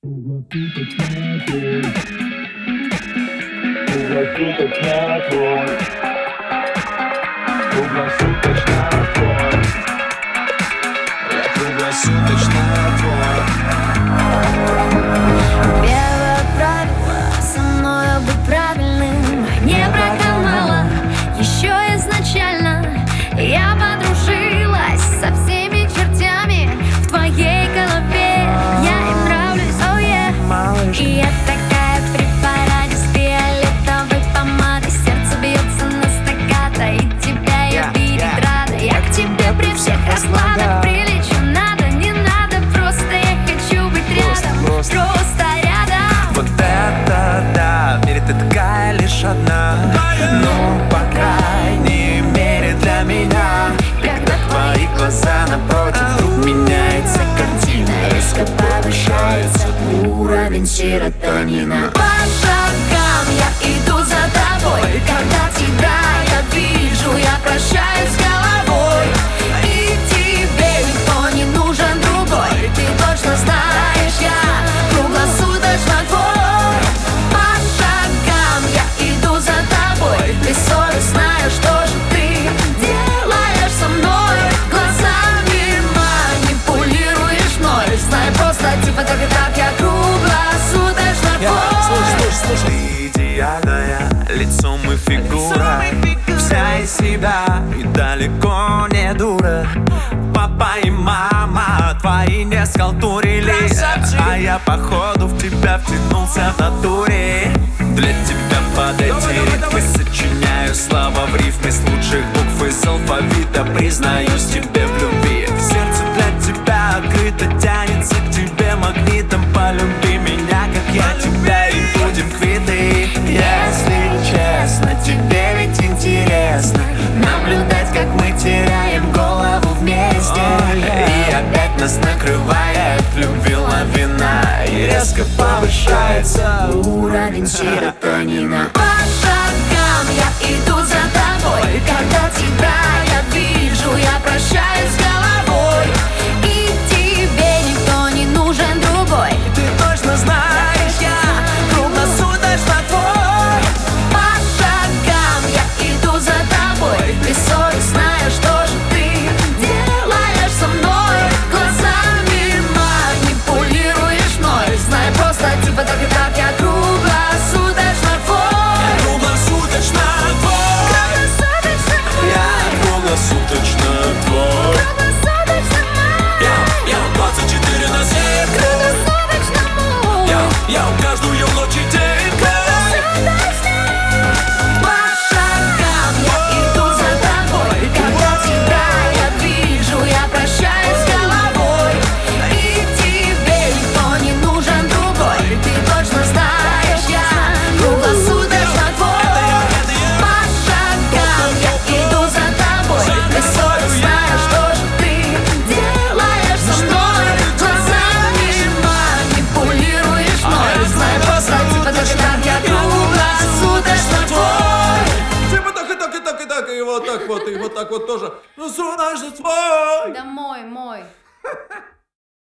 Круглосуточная боль. Круглосуточная боль. Круглосуточная боль. Круглосуточная боль. Первое правило — со мною быть правильным не проканало еще изначально. Я подружилась со всеми чертями в твоей голове. Я им нравлюсь, oh yeah. И я такая в препарате с фиолетовой помадой. Сердце бьется на стаккато, и тебя я видеть рада. Я к тебе при всех раскладах прилечу. Надо, не надо, просто я хочу быть рядом. Просто рядом. Вот это да, в мире ты такая лишь одна. Ну, по крайней мере для меня. Когда твои глаза напротив, вдруг меняется картина. Резко повышается уровень серотонина. По шагам я иду за тобой. Когда тебя я вижу, я прощаюсь с головой. И тебе никто не нужен другой. Ты точно знаешь, я круглосуточно твой. По шагам я иду за тобой. Бессовестная, что же ты делаешь со мной? Глазами манипулируешь мной. Знай просто, типа так и так, я круглосуточно твой. Слушай, ты идеальная, лицом и фигурой, вся из себя и далеко не дура. Папа и мама твои не схалтурили, а я походу в тебя втянулся в натуре. Для тебя под эти ритмы сочиняю слова в рифме с лучших букв из алфавита. Признаюсь тебе в любви. Сердце для тебя открыто, тянется к тебе магнитом. Полюби меня, как я тебя, и будем квиты. Если честно, тебе ведь интересно наблюдать, как мы теряем голову вместе. И опять нас накрывает любви лавина, и резко повышается уровень серотонина. По шагам я иду за тобой. Когда тебя я вижу, я прощаюсь с головой. И тебе никто не нужен другой. Ты точно знаешь, я круглосуточно твой. По шагам я иду за тобой. Бессовестная, что же ты делаешь со мной? Глазами манипулируешь мной. Знай просто, типа так и так, я круглосуточно твой. Круглосуточно твой. Я круглосуточно твой. Круглосуточно мой. Я 24 на 7. Круглосуточно мой. Я каждую ночь и день. По шагам я иду за тобой. Когда тебя я вижу, я прощаюсь с головой. И тебе никто не нужен другой. Ты точно знаешь, я круглосуточно твой. По шагам я иду за тобой. Бессовестная, что же ты делаешь со мной? Глазами манипулируешь мной. Знай просто, типа так и так, я круглосуточно твой. Типа так и так и так и так, и вот так вот тоже.